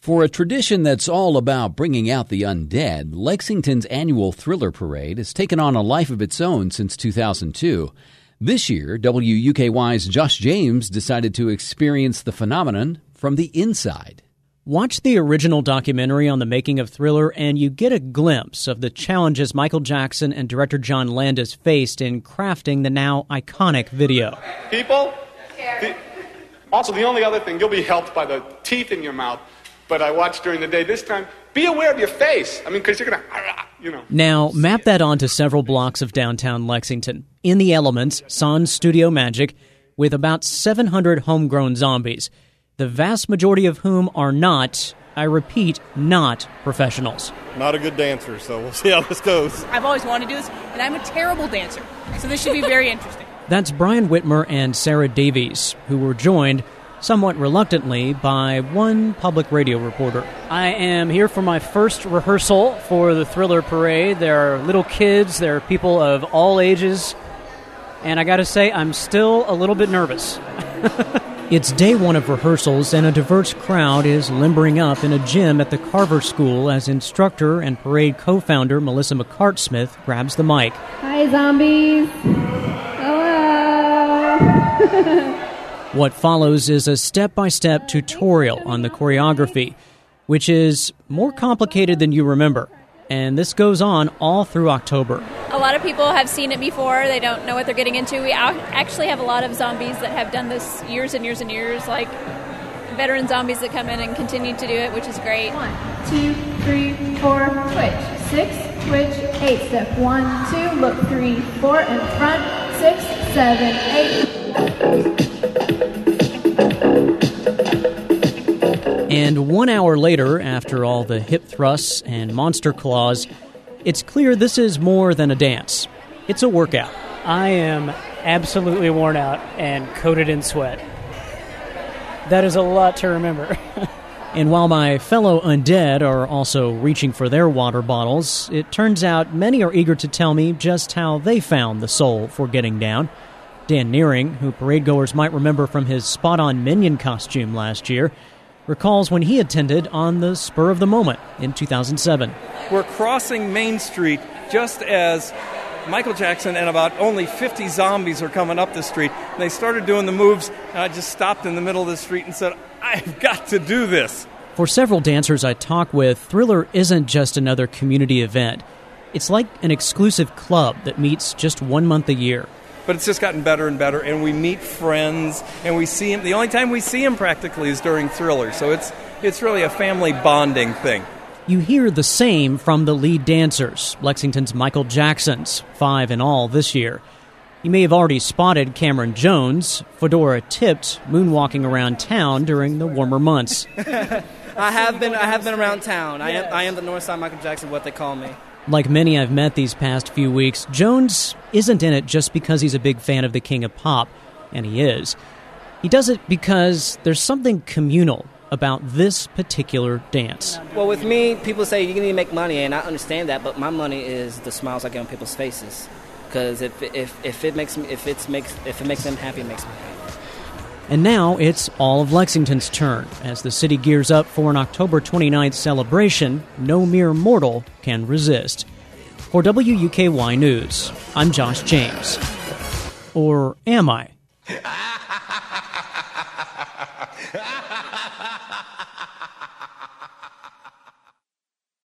For a tradition that's all about bringing out the undead, Lexington's annual Thriller Parade has taken on a life of its own since 2002. This year, WUKY's Josh James decided to experience the phenomenon from the inside. Watch the original documentary on the making of Thriller, and you get a glimpse of the challenges Michael Jackson and director John Landis faced in crafting the now iconic video. People, also the only other thing, you'll be helped by the teeth in your mouth. But I watched during the day this time. Be aware of your face. I mean, because you're going to, Now, map that onto several blocks of downtown Lexington. In the elements, sans studio magic, with about 700 homegrown zombies, the vast majority of whom are not, I repeat, not professionals. Not a good dancer, so we'll see how this goes. I've always wanted to do this, and I'm a terrible dancer, so this should be very interesting. That's Brian Whitmer and Sarah Davies, who were joined somewhat reluctantly by one public radio reporter. I am here for my first rehearsal for the Thriller Parade. There are little kids, there are people of all ages, and I gotta say, I'm still a little bit nervous. It's day one of rehearsals, and a diverse crowd is limbering up in a gym at the Carver School as instructor and parade co-founder Melissa McCart-Smith grabs the mic. Hi, zombies. Hello. What follows is a step-by-step tutorial on the choreography, which is more complicated than you remember. And this goes on all through October. A lot of people have seen it before. They don't know what they're getting into. We actually have a lot of zombies that have done this years and years and years, like veteran zombies that come in and continue to do it, which is great. 1, 2, 3, 4, twitch. 6, twitch, 8. Step 1, 2, look 3, 4, in front, 6, 7, 8. And 1 hour later, after all the hip thrusts and monster claws, it's clear this is more than a dance. It's a workout. I am absolutely worn out and coated in sweat. That is a lot to remember. And while my fellow undead are also reaching for their water bottles, it turns out many are eager to tell me just how they found the soul for getting down. Dan Nearing, who paradegoers might remember from his spot-on Minion costume last year, recalls when he attended on the spur of the moment in 2007. We're crossing Main Street just as Michael Jackson and about only 50 zombies are coming up the street. And they started doing the moves, and I just stopped in the middle of the street and said, I've got to do this. For several dancers I talk with, Thriller isn't just another community event. It's like an exclusive club that meets just 1 month a year. But it's just gotten better and better, and we meet friends, and we see them. The only time we see them practically is during Thriller, so it's really a family bonding thing. You hear the same from the lead dancers, Lexington's Michael Jacksons, 5 in all this year. You may have already spotted Cameron Jones, fedora tipped, moonwalking around town during the warmer months. I have been around town. Yes. I am the Northside Michael Jackson, what they call me. Like many I've met these past few weeks, Jones isn't in it just because he's a big fan of the King of Pop, and he is. He does it because there's something communal about this particular dance. Well, with me, people say you need to make money, and I understand that, but my money is the smiles I get on people's faces. Because if it makes them happy, it makes me happy. And now it's all of Lexington's turn. As the city gears up for an October 29th celebration, no mere mortal can resist. For WUKY News, I'm Josh James. Or am I?